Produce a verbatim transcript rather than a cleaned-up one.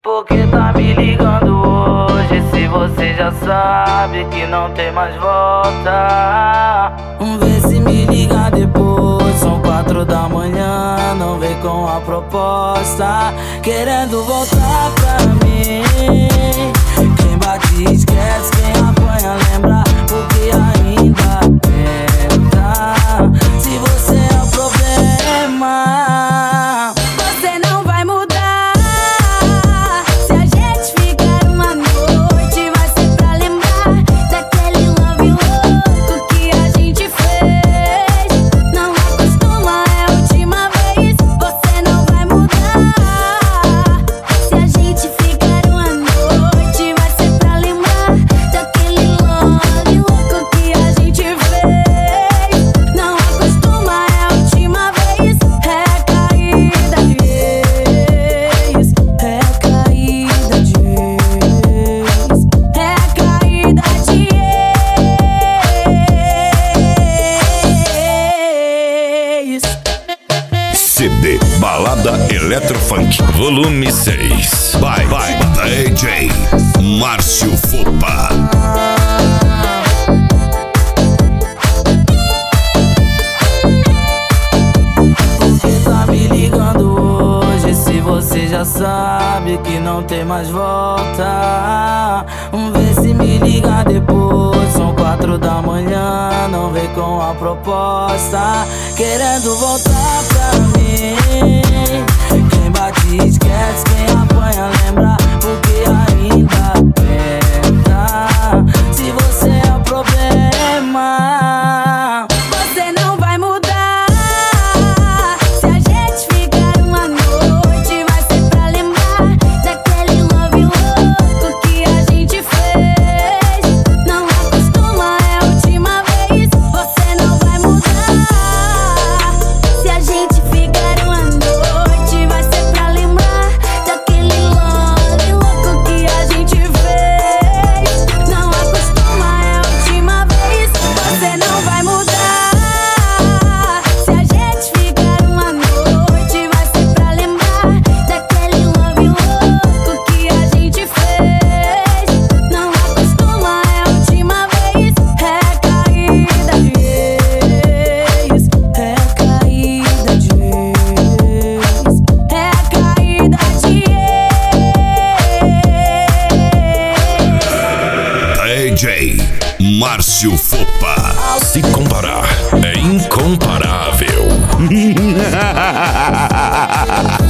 Porque tá me ligando hoje, se você já sabe que não tem mais volta. Vê se me liga depois, são quatro da manhã, não vem com a proposta, querendo voltar pra mim. Quem bate esquece, quem apanha lembra, porque ainda tenta. Se você é o problema, você não vai mudar. Se a gente ficar uma noite, vai ser pra lembrar daquele love louco que a gente fez. Não acostuma, é a última vez. Você não vai mudar. Se a gente ficar uma noite, vai ser pra lembrar daquele love louco que a gente fez. Não acostuma, é a última vez. É caída de ex, é caída de ex, é caída de ex. C D Balada Eletrofunk Volume seis. By, by D J Márcio Fopa. Porque tá me ligando hoje, se você já sabe que não tem mais volta. Vê se me liga depois, são quatro da manhã, não vem com a proposta, querendo voltar pra mim. Quem bate esquece, quem apanha lembra, porque ainda tenta. Se você é o problema, você não vai mudar. Se a gente ficar uma noite, vai ser pra lembrar daquele love louco que a gente fez. Não acostuma, é a última vez. Você não vai mudar. Se a gente ficar uma noite, vai ser pra lembrar daquele love louco que a gente fez. Não acostuma, é a última vez. Você não vai mudar. Se a gente ficar uma noite, vai ser pra lembrar daquele love louco que a gente fez. Não acostuma, é a última vez. É caída de ex, é caída de ex, é caída de ex. D J Márcio Fopa. Se comparar, é incomparável.